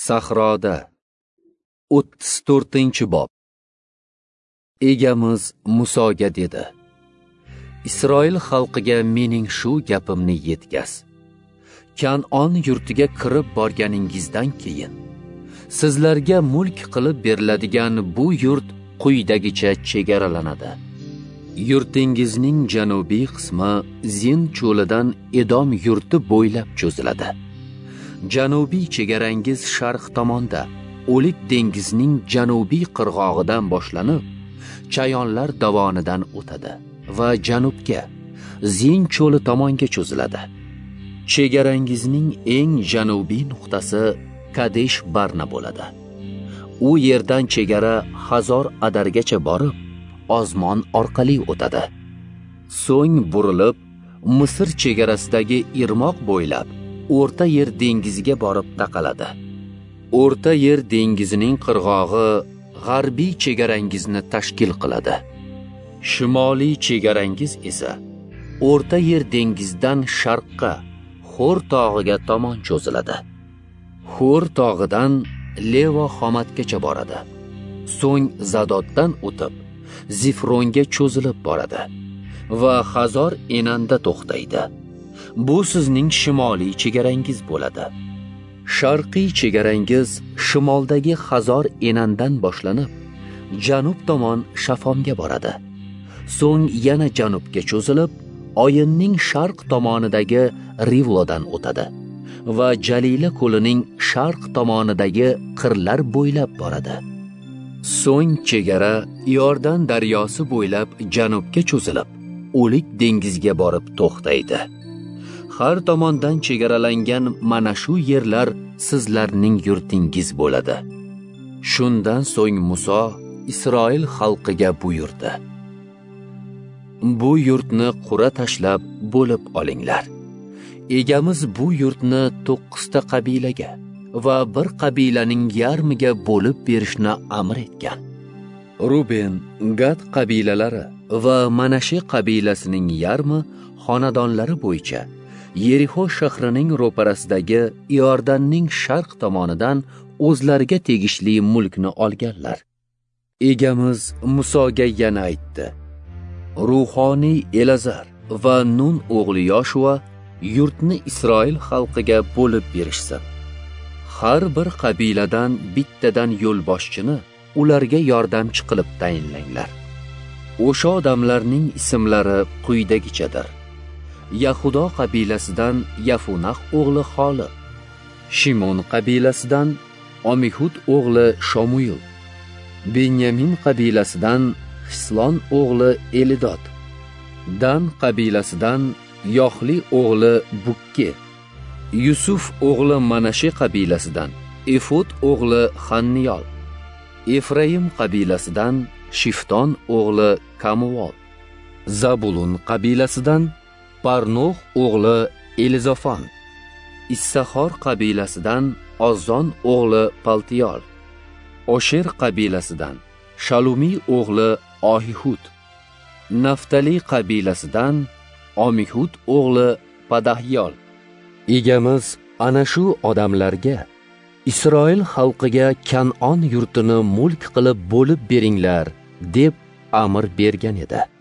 Sahroda 34-bob. Egamiz Musoga dedi: Isroil xalqiga mening shu gapimni yetkaz. Kan'on yurtiga kirib borganingizdan keyin sizlarga mulk qilib beriladigan bu yurt quyidagicha chegaralanadi. Yurtingizning janubiy qismi Zin cho'lidan Edom yurti bo'ylab cho'ziladi. Janubiy chegarangiz sharq tomonda O'lik dengizning janubiy qirg'og'idan boshlanib, Chayonlar dovonidan o'tadi va janubga Zin cho'li tomonga cho'ziladi. Chegarangizning eng janubiy nuqtasi Kadesh Barna bo'ladi. U yerdan chegara Hazor Adargacha borib, ozmon orqali o'tadi. So'ng burilib, Misr chegarasidagi irmoq bo'ylab O'rta Yer dengiziga borib taqaladi. O'rta Yer dengizining qirg'og'i g'arbiy chegarangizni tashkil qiladi. Shimoliy chegarangiz esa O'rta Yer dengizidan sharqqa Xor tog'iga tomon cho'ziladi. Xor tog'idan Levo Xomatgacha boradi. So'ng Zadoddan o'tib Zifronga cho'zilib boradi va Hazor Enanda to'xtaydi. Bu sizning shimoliy chegarangiz bo'ladi. Sharqiy chegarangiz shimoldagi Hazor Enandan boshlanib, janub tomon Shafomga boradi. So'ng yana janubga cho'zilib, Oyinning sharq tomonidagi Rivlodan o'tadi va Jalila ko'lining sharq tomonidagi qirlar bo'ylab boradi. So'ng chegara Iordan daryosi bo'ylab janubga cho'zilib, O'lik dengizga borib to'xtaydi. Har tomondan chegaralangan mana shu yerlar sizlarning yurtingiz bo'ladi. Shundan so'ng Muso Isroil xalqiga buyurdi: Bu yurtni qura tashlab bo'lib olinglar. Egamiz bu yurtni 9 ta qabilaga va bir qabilaning yarmiga bo'lib berishni amr etgan. Ruben, Gad qabilalari va Manashi qabilasining yarmi xonadonlari bo'yicha Yerixo shahrining ro'parasidagi Iordanning sharq tomonidan o'zlariga tegishli mulkni olganlar. Egamiz Musoga yana aytdi: Ruhoniy Elazar va Nun o'g'li Yoshua yurtni Isroil xalqiga bo'lib berishsin. Har bir qabiladan bittadan yo'lboshchini ularga yordamchi qilib tayinlanglar. O'sha odamlarning ismlari quyidagichadir: Yahudo qabilasidan Yafunah o'g'li Xoli, Shimon qabilasidan Omihud o'g'li Shomuyil, Benyamin qabilasidan Hislon o'g'li Elidod, Dan qabilasidan Yoxli o'g'li Bukki, Yusuf o'g'li Manashi qabilasidan Efod o'g'li Xanniyol, Efraim qabilasidan Shifton o'g'li Kamuol, Zabulun qabilasidan Parnoh o'g'li Elizofan, Issahor qabilasidan Ozzon o'g'li Paltiyol, Osher qabilasidan Shalumi o'g'li Ohihud, Naftali qabilasidan Omihud o'g'li Padahyol. Egamiz ana shu odamlarga Isroil xalqiga Kan'on yurtini mulk qilib bo'lib beringlar deb amr bergan edi.